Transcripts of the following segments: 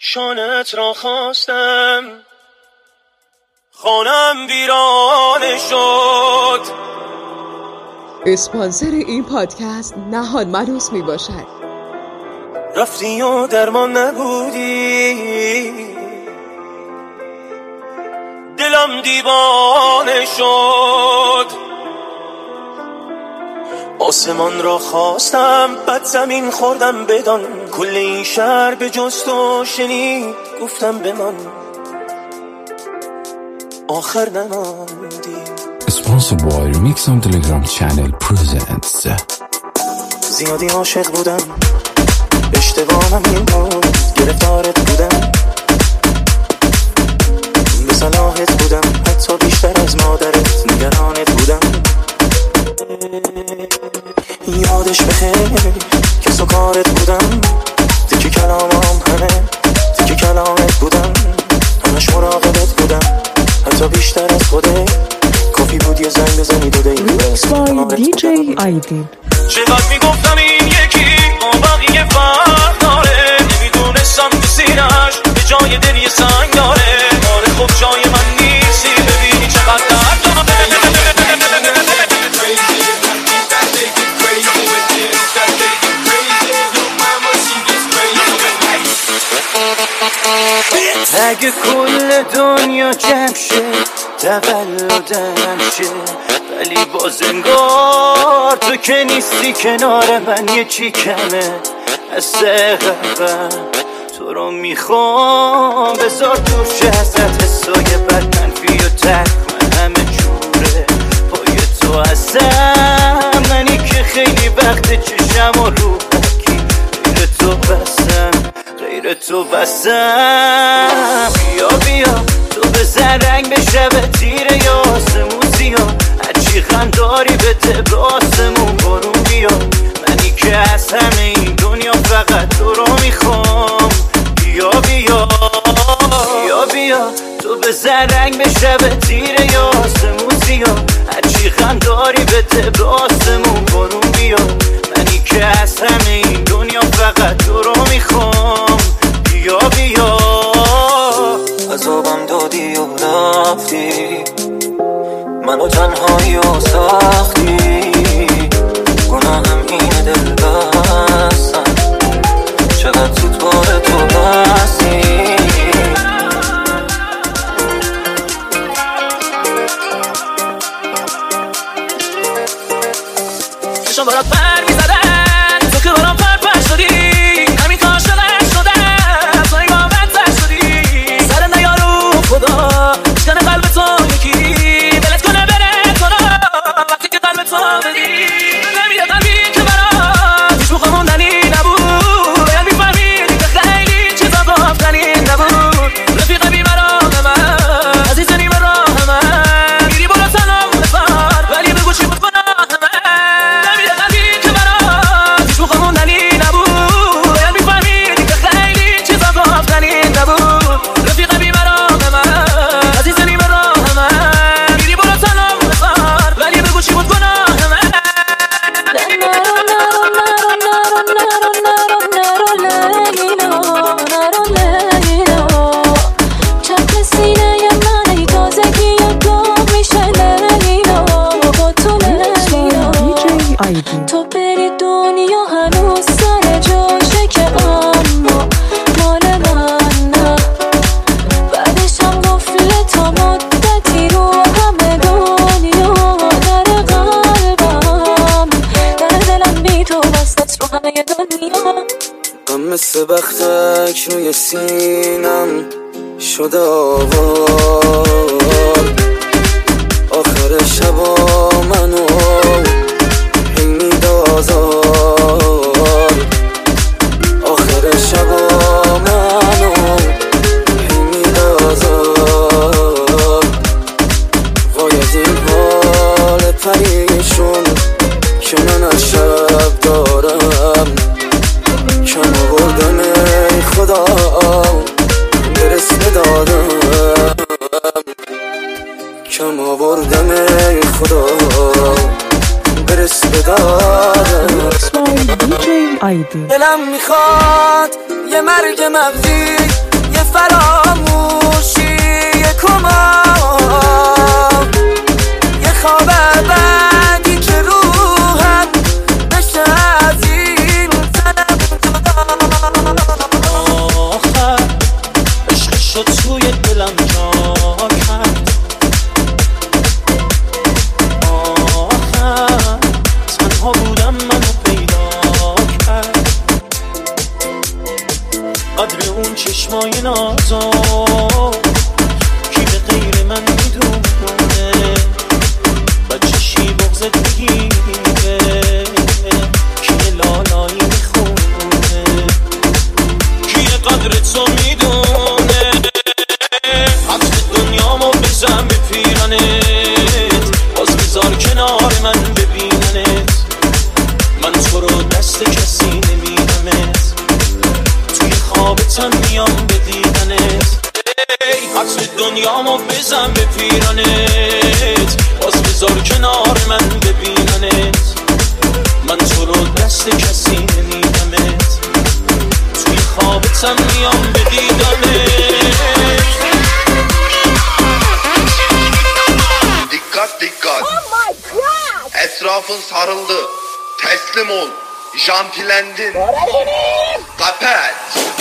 شانت را خواستم، خانم ویرانه شد. اسپانسر این پادکست نهاد مدوس می باشد. رفتی و درمان نبودی، دلم دیوانه شد. آسمان را خواستم، بد زمین خوردم بدان. کل این شهر به جز تو شنید، گفتم بمان، آخر نماندی. Sponsored by Remixam Telegram channel presents. زیادی عاشق بودم، اشتباهم این بود، گرفتارت بودم، به صلاحت بودم، حتی بیشتر از مادرت نگرانت بودم. یادش بخیر که سکارت بودم، تکی کلامم همه تکی کلامت بودم، همش مراقبت بودم، حتی بیشتر از خوده. کافی بود یه زنگ بزنی دو دقیقه. Remix by DJ آیدین. چقدر میگفتم این یکی با بقیه فرق داره، نمیدونستم تو سینش به جای دل یه سنگ داره. آره خب جای من نیستی، ببینی چقدر درد داره. اگه کل دنیا جمع شه، تولدم شه، ولی باز انگار تو که نیستی کنار من، یه چی کمه از قلبم. تو رو میخوام بذار دور شه ازت، حسای بد منفی و تک من همه جوره پای تو هستم. منی که خیلی وقت چشم و رو بکی غیر تو بستم، غیر تو بستم. بیا بیا تو بزن رنگ به شب تیره یا آسمون زیا، هرچی غم داری بده به آسمون بارون بیا. منی که از همه این دنیا فقط تو رو میخوام. بیا بیا بیا بیا تو بزن رنگ به شب تیره یا آسمون زیا، هرچی غم داری بده به آسمون بارون بیا. منی که از همه این دنیا فقط تو رو میخوام. بیا بیا عذابم دادی و رفتی، منو تنهایی و سختی، گناهم اینه دل بستم، چقدر زود بار تو بستی. چشم برات پر میزدن، تو که برام پرپر شدی، همین کاش دلش شدم، تو نگاه بدتر شدی. سر نیارو خدا شکن قلب تو یکی، دلت کنه بره تو را وقتی که قلب تو بدی. نمیده قلبی که برات هیچ موقع موندنی نبود، باید میفهمیدی که خیلی چیزا گفتنی نبود. رفیق بی براه من، عزیز نی براه من، میری برو سلام بزار، ولی بگو چی بود گناه من. نمیده قلبی که برات هیچ موقع موندنی نبود، باید میفهمیدی که خیلی چیزا گفتنی نبود. رفیق بی براه من، عزیز نی براه من، میری برو سلام بزار، ولی بگو چی بود گناه من. تو بری دنیا هنوز سر جاشه که اما مال من نه، بعدش هم قفل تا مدتی رو همه دنیا در قلبم، در دلم بی تو بستت رو همه دنیا. من مثل بختک روی سینم شده آوار، آخر شبا منو هی میدازار، آخر شبا منو هی میدازار. وای از این حال پریشون که من از شب دارم، کم آوردم ای خدا برس بدادم، کم آوردم ای خدا برس بدادم. DJ آیدین. دلم میخواد یه مرگ مغزی فراموشی کمام یه خواب بعدی که روحم بشه از این تنم جدا آخر عشق شد توی دلم جا کرد آخر تنها بودم منو پیدا کرد قدر اون چشمای نازم کی به غیر من میدونه بچه شی بغزت میگیره کی لالایی میخونه کی قدر تو میدونه حبس دنیامو بزن به پیرنت باز بذار کنار من ببیننت من تو رو دست کسی نمیدمت توی خوابتم میام به دیدنت حبس دنیامو بزن به پیرنت باز بذار کنار من ببیننت من تو رو دست کسی نمیدمت توی خوابتم میام به دیدنت Dikkat Etrafın sarıldı Teslim ol Jantilendin Kapat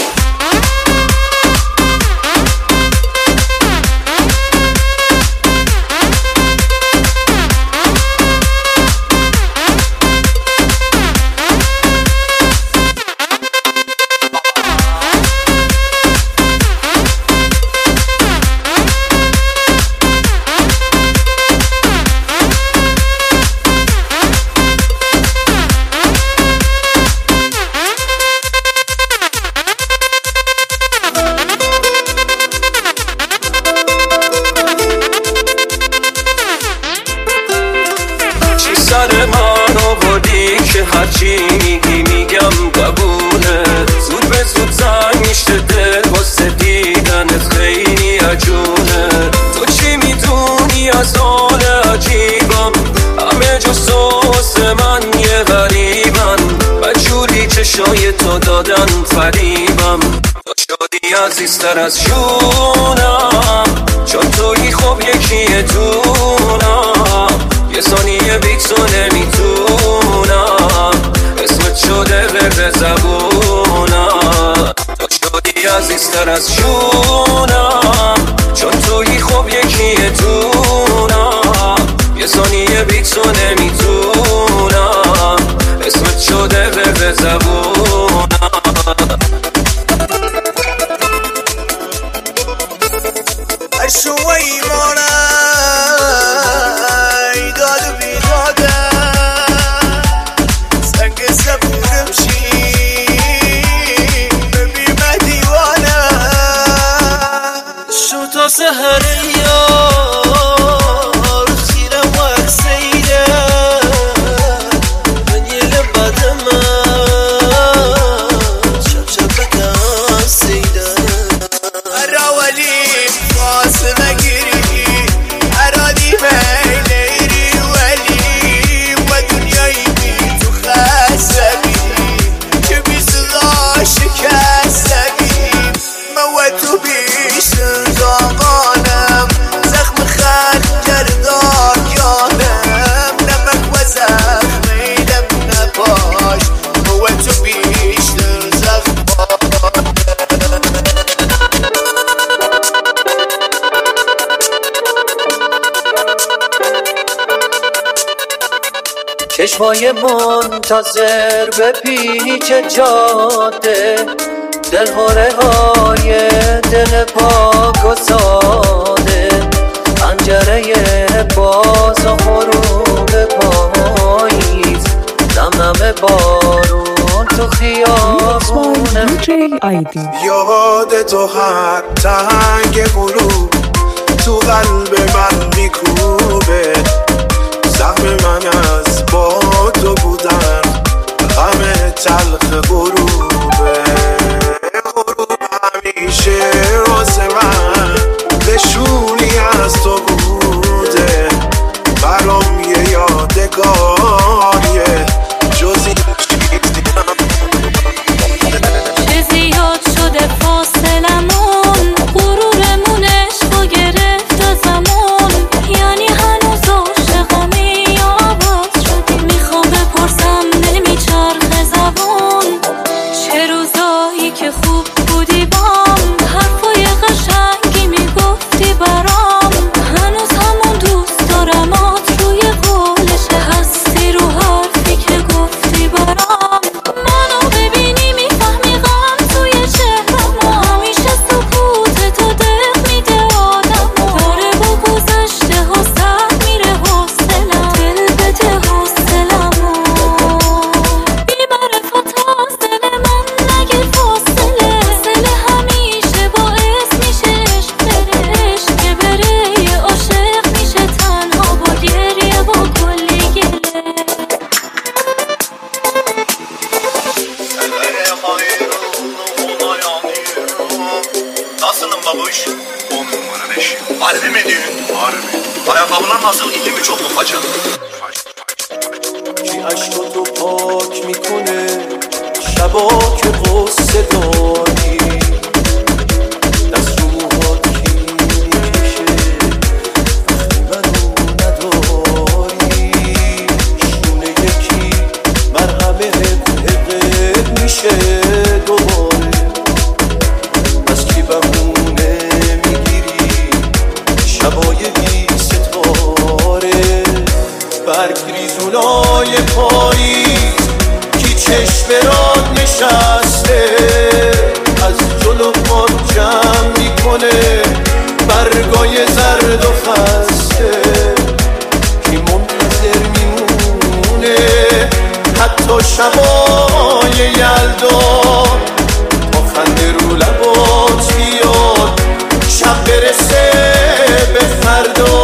سر من آوردی که هرچی میگی میگم قبوله زود به زود زنگ میشه دل واسه دیدنت خیلی عجونه تو چی میدونی از حال عجیبم همه جا سوس من یه غریبم بجوری چشای تو دادن فریبم تو شدی عزیزتر از جونم چون توی خوب یکیه دونم یه ثانیه بی تو نمیتونم اسمت شده ورد زبونم تو شدی عزیزتر از جونم چون توی خوب یکیه دونم یه ثانیه بی تو نمیتونم اسمت شده ورد زبونم شوی مانای داد و بیدادم سنگ سبورم شی ببی من دیوانم شو تا سهر یار خیرم و اکسیدم من یه لبادم شب شب بکن سیدم اراولی فاصله گیری ارادی میلیری ولی و دنیایی بی تو خسبی که بی صدا شکستگی من و تو بیشتر زاغانم زخم خرد کردار یادم نمک و زخم ایدم نپاش من و تو بیشتر زخم چشمای منتظر به پیچ جاده دلهوره های دل پاک و ساده پنجره باز و غروب پاییز نم بارون تو خیابونه DJ ID. یاد تو هر تنگ غروب تو قلب من میکوبه زخم من از با تو بودن غم تلخ غروبه غروب همیشه واسه من نشونی از تو بوده برام یه یادگاریه جزی چه زیاد شده فاصلمون babuş? 10 numara 5. Harbi mi diyorsun? Harbi. Ayakkabılar nasıl? İyi mi, çok mu faça? کی عشقاتو پاک میکنه شبا که غصه داری دست رو موهات کی میکشه وقتی منو نداری شونه یکی مرهمه حقت میشه دوباره از کی بهونه میگیری شبای بی ستاره برگ ریزونای پاییز کی چشم راد نشسته از جلو ما جمع میکنه برگای زرد و خسته کی منتظر میمونه حتی شبای یلدا تا خنده رو لبات بیاد شب برسه به فردا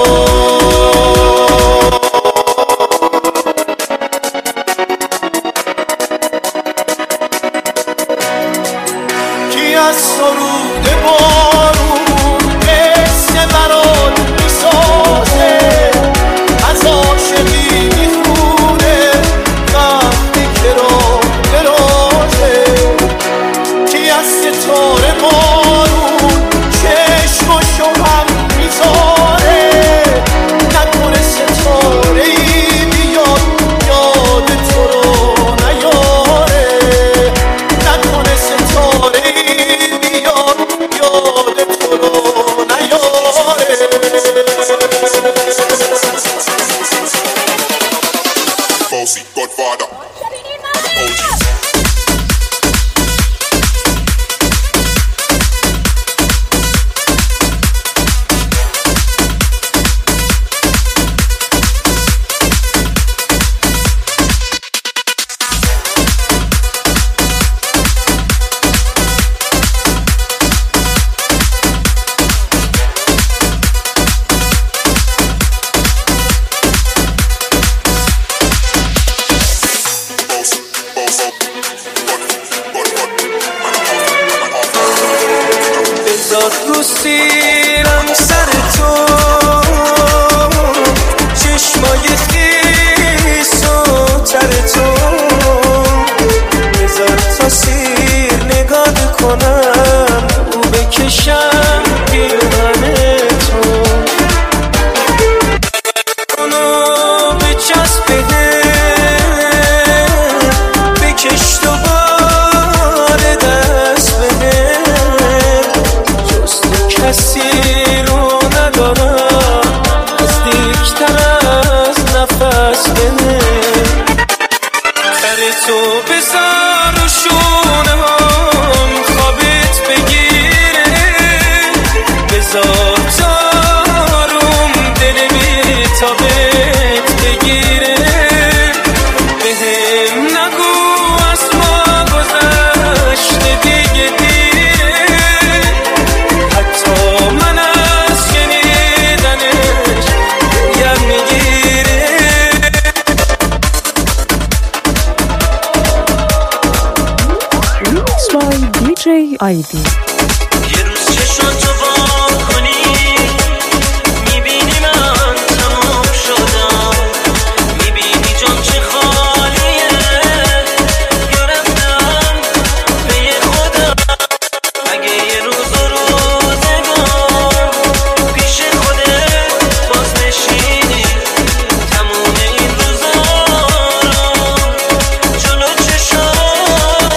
از سرود بارون قصه برات میسازه از عاشقی میخونه وقتی که راه درازه کی از ستاره بارون چشماشو هم میذاره نکنه ستاره ای بیاد یاد تو رو نیاره نکنه ستاره ای Bossy, Godfather, and the OGs. رو سیرم سر تو چشمای خیس و تر تو بذار تا سیر نگاه کنم او بکشم پیرهن تو اونو بچسب بهم بکش دوباره دست بهم کسی رو ندارم نزدیکتر از نفس بده سر تو بذار رو شونه هم خوابت بگیره بذار تاروم دل بی تابت بگیره بهم نگو از ما گذشته دیگه DJ ID. یه روز چشاتو وا کنی میبینی من تمام شدم میبینی جام چه خالیه یا رفتم به یه خودم اگه یه روز و روزگار پیش خودت باز نشینی تموم این روزا رو جلو چشات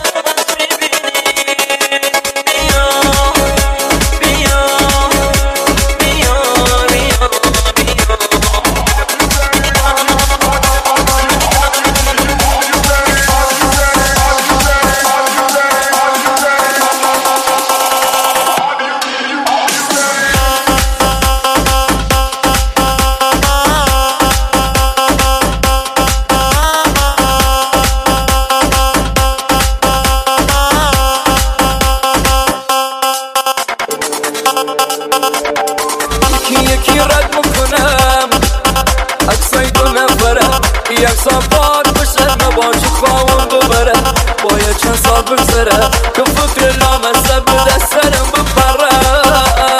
یکی رد میکنم عکسای دو نفره یک صفات بشه نباشی خواهم ببره باید چند سال بگذره که فکر نامسته به دست سرم بپره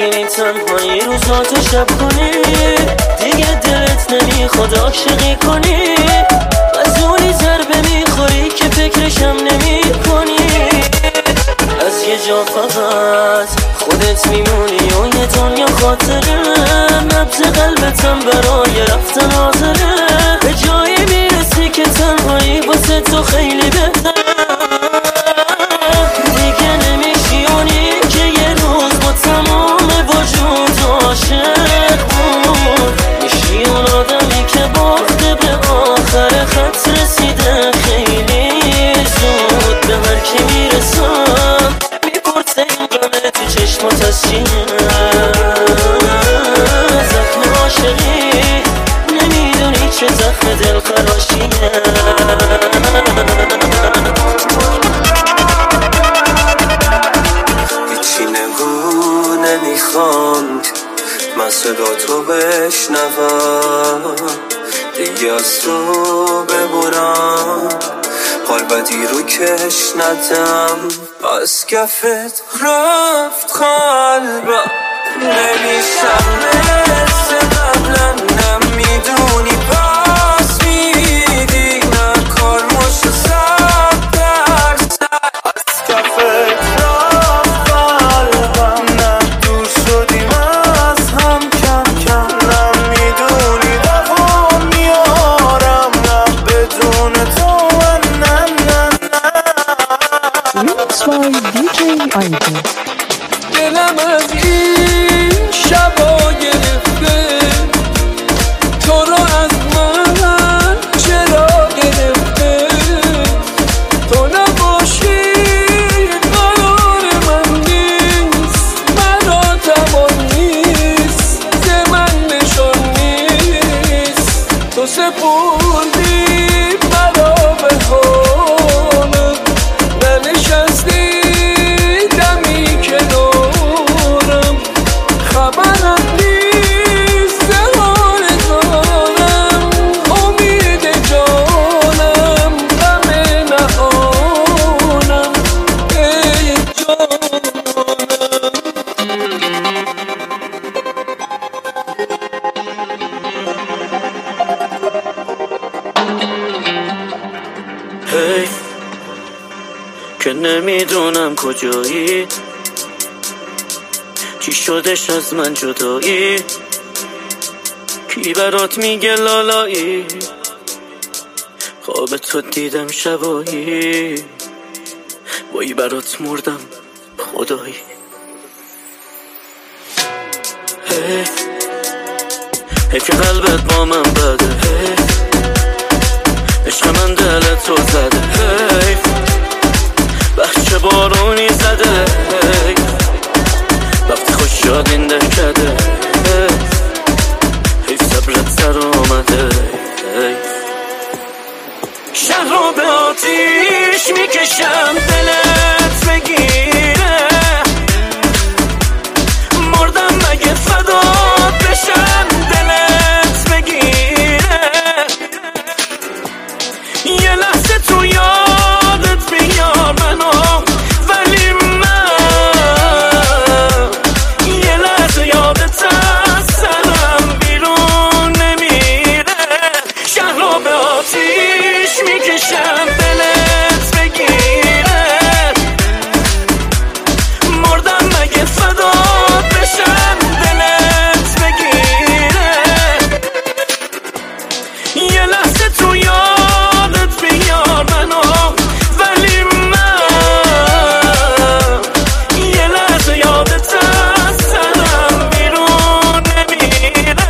ببینی تنهایی روزاتو شب کنی، دیگه دلت نمیخواد عاشقی کنی، از اونی ضربه میخوری که فکرشم نمی کنی. از یه جا فقط خودت میمونی و یه دنیا خاطره، نبض قلبتم برای رفتن حاضره، به جایی میرسی که تنهایی واسه تو خیلی بهتره. دیگه نمیشی اونی که یه روز با تمام وجود عاشق بود، میشی اون آدمی که باخته به آخر خط رسیده خیلی زود. به هر کی میرسم میپرسه این غمه تو چشمات از چیه، زخم عاشقی نمیدونی چه زخم دل خراشیه. هیچی نگو نمیخوام من صدا تو بشنوم، دیگه از تو ببرم قلبتی رو کش ندم. از کفت رفت قلبم نمیشم مثل قبلا، نمیدونی پس میدی نکار مشت 100%. از کفت رفت قلبم نه دور شدیم از هم کم کم، نمیدونی دفعه میارم نه بدون تو نه نه نه. Remix by DJ ID. دلم از این شبا گرفته، تو رو از من چرا گرفته، تو نباشی قرار من نیست، مرا تمام نیست، ز من نشان نیست، تو سپردی مرا به حالم، ننشستی دمی کنارم، خبرم نیست ز حال دارم، امید جانم غم نهانم ای جانم. هی که نمیدونم کجایی، چی شدش از من جدایی، کی برات میگه لالایی، خواب تو دیدم شبایی، وای برات مردم خدایی. هی که قلبت با من بده، عشق من دلت تو زده، بچه بارونی زده، وقتی خوش شد این دهکده، حیف صبرت سر آمده. شهر رو به آتیش میکشم دلت بگیره، مردم مگه فدات بشم دلت بگیره، یه لحظه تو یادت بیار منو، ولی من یه لحظه یادت از سرم بیرون نمیره. شهر رو به آتیش میکشم دلت بگیره، مردم مگه فدات بشم دلت بگیره، یه لحظه تو یادت بیار منو، ولی من یه لحظه یادت از سرم بیرون نمیره.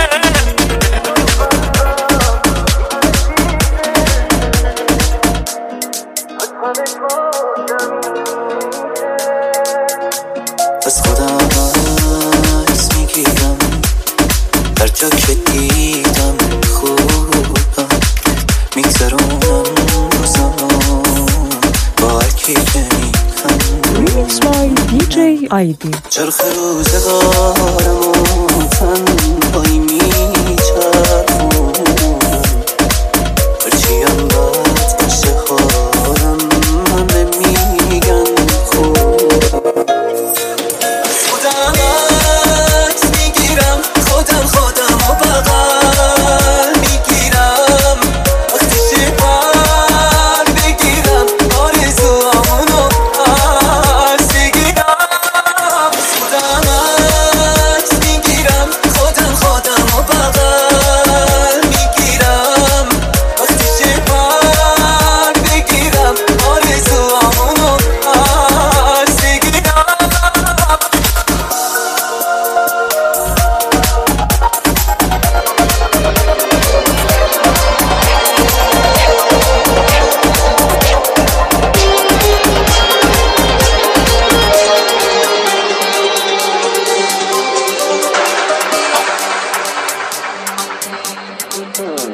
از خودم عکس میگیرم هر جا که دیدم خوبم، میگذرونم روزامو با هر کی که Remix by DJ ID. چرخ روزگارمو تنهایی میچرخونم، هرچیم بد باشه حالم همه میگن خوبم. از خودم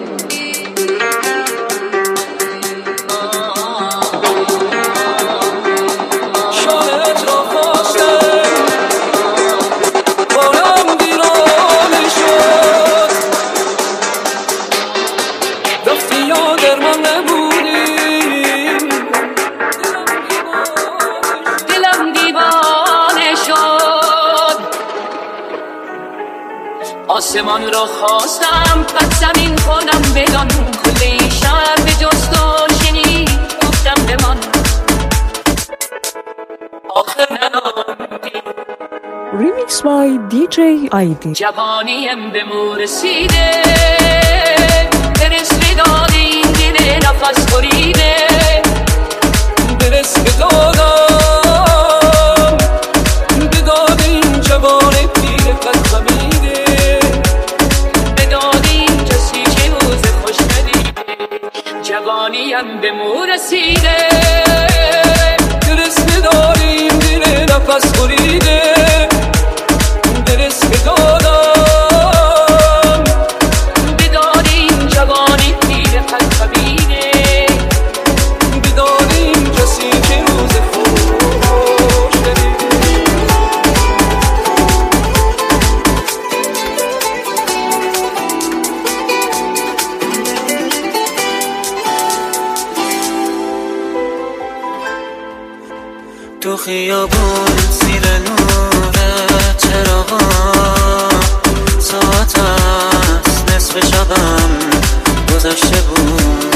آسمان را خواستم پس زمین خودم بدان کل این شهر به جز تو شنید گفتم بمان آخر نداندی Remix by DJ ID. جوانیم به مو رسیده برس به داد این دل نفس بریده برس به دادم به داد این جوان پیر قد خمیده به داد این کسی که روز خوش ندیده جوانیم به مو رسیده برس به داد این دل نفس بریده برس به دادم به داد این جوانی پیر قد خمیده به داد این کسی که روز خوش ندیده تو خیابون زیر نور چراغا ساعت است نصف شبم گذشته بود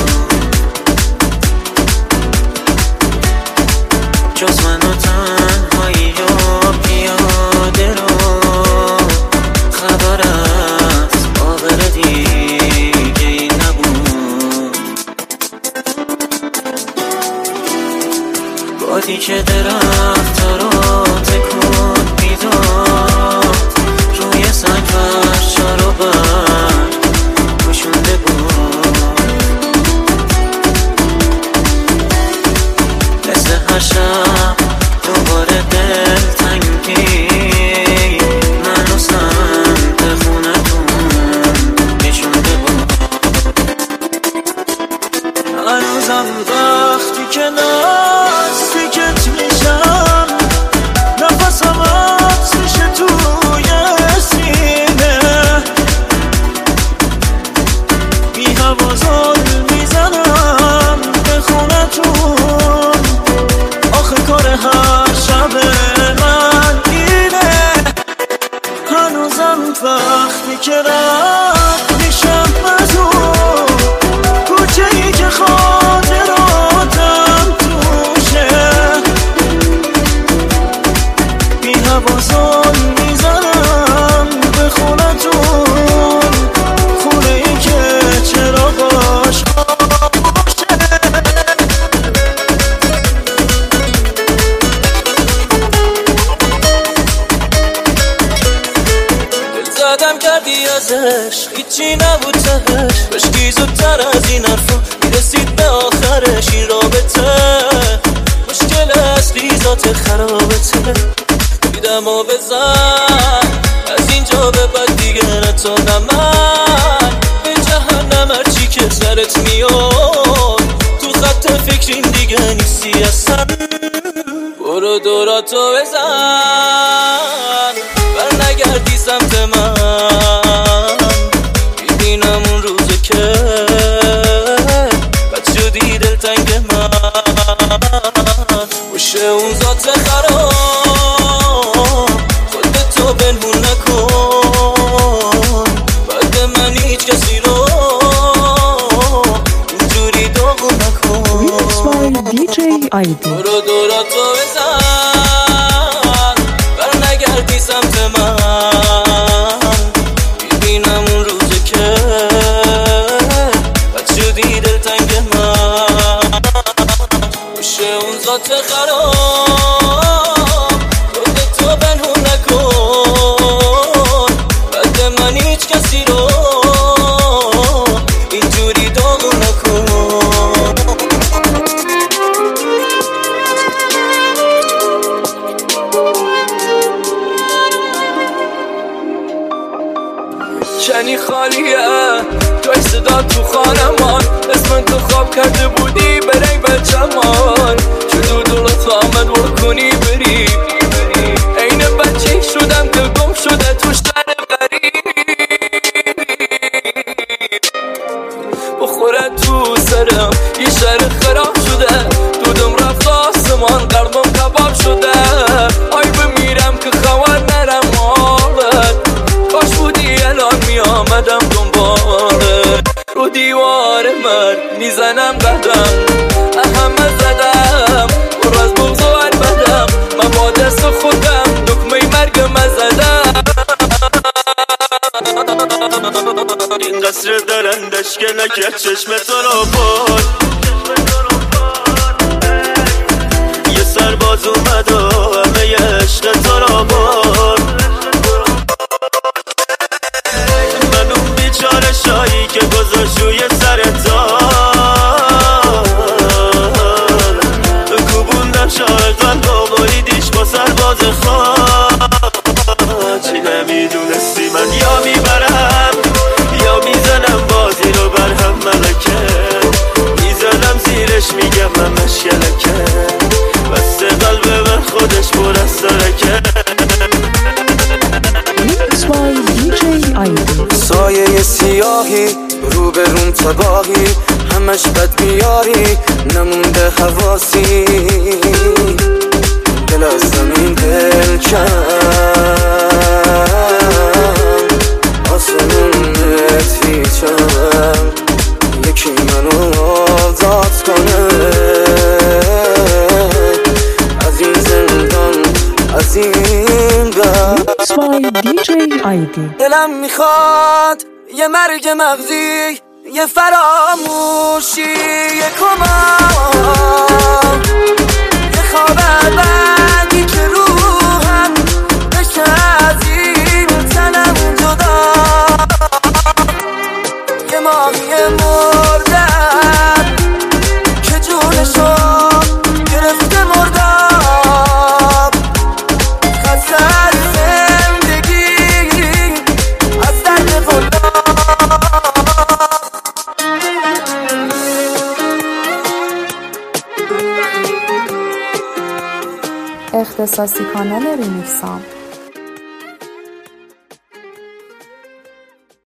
جز من و تنهایی و پیاده رو خبر از عابر دیگه ای نبود بادی که درخت رو تکون میداد روی سنگ فرشا رو بر پوشونده بود مثل هر شب دوباره دلتنگی منو سمت خونتون نشونده بود هنوزم وقتی که نزدیکت میشم نفسم حبس میشه توی سینه بی حواسان میزنم به خونتون آخه کار هر شب من اینه هنوزم وقتی که رد میشم از اون کوچه‌ای که خاطراتم توشه بی حواسان میزنم به خونتون خونه‌ای که چراغاش خاموشه دل زدم کردی ازش هیچی نبود تهش بشکی زودتر از این حرفا میرسید به آخرش این رابطه مشکل اصلی ذات خرابته دیدم و بزن از اینجا به بعد دیگه نه تو نه من به جهنم هرچی که سرت میاد تو خط فکرین دیگه نیستی اصلا برو دوراتو بزن بر نگردی سمت من میبینم اون روزه که بد شدی دلتنگ من باشه اون ذات خراب خودتو بنمون نکن بعد من هیچ کسی رو اینجوری داغون نکن Remix by DJ ID. برو دوراتو بزن بر نگردی سمت من میبینم اون روزه که بد شدی دلتنگ من باشه اون ذات خراب خودتو بنهون نکن بعد من هیچ کسی رو اینجوری داغون نکن کنی خالیه جای صدا تو خانمان اسم تو خواب کرده بودی برنگ به چمان چطور دلت آمد کنی بری این بچه شدم که گم شده تو شهر غریب بخوره تو سرم یه شهر خراب شده دودم رفت آسمان قلبم کباب شده آی بمیرم که خبر نرم حالت کاش بودی الان می آمدم دنبالت رو دیوار مرد میزنم قدم همه زدم پر از بغض و عربدم من با دست خودم دکمه مرگم زدم این قصر درندش که نکرد چشم تو رو برد یه سرباز اومد و همه عشق تو رو برد من اون بیچاره شایی که گذاشت روی سر کوبوندم شاه قلب و بریدیش با سرباز خواه چی نمیدونستی من یا میبرم یا میزنم بازی رو بر هم ملکه میزنم زیرش میگم من مشکلکه بسته قلب من خودش پر از سرکه سایه سیاهی رو به روم تباهی همش بد میاری نمونده حواسی دل از زمین دل کم آسمون پیچم یکی منو آزاد کنه از این زندان از این بر دلم میخواد یه مرگ مغزی یه فراموشی یه کمان یه خواب بعدی که روحم بشه از این تنم جدا یه ماهی مردم که جونشو گرفته مردم خسته از زندگی از درد فلا اختصاصی کانال ریمیکسام